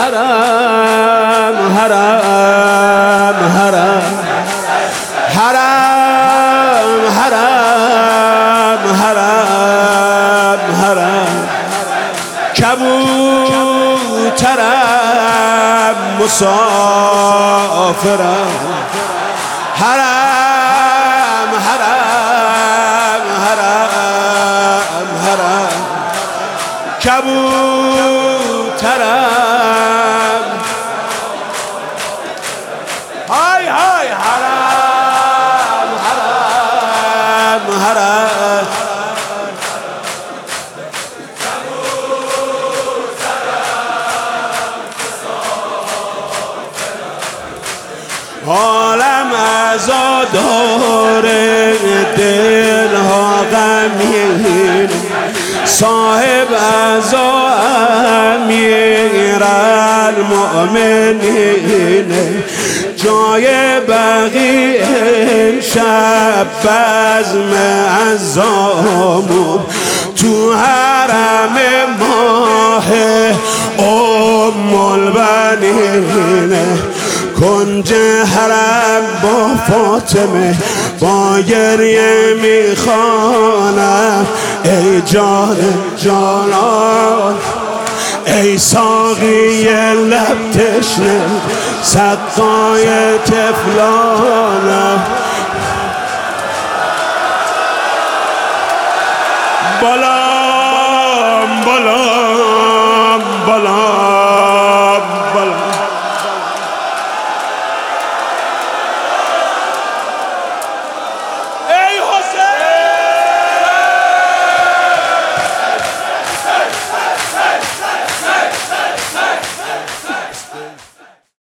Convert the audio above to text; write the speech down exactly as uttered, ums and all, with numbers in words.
حرم حرم حرم حرم حرم حرم حرم کبوترم مسافرم حرم حرم حرم حرم کبوترم های های حرم حرم حرم عالم عزاداره دلها غمگین صاحب عزا امیر المؤمنین جای بقیع امشب بزم عزامون تو حرم ماه ام البنین کنج حرم با فاطمه با گریه میخوانم ای جان جانان ای ساقی لب تشنه سقای طفلانم بالام بالام بالام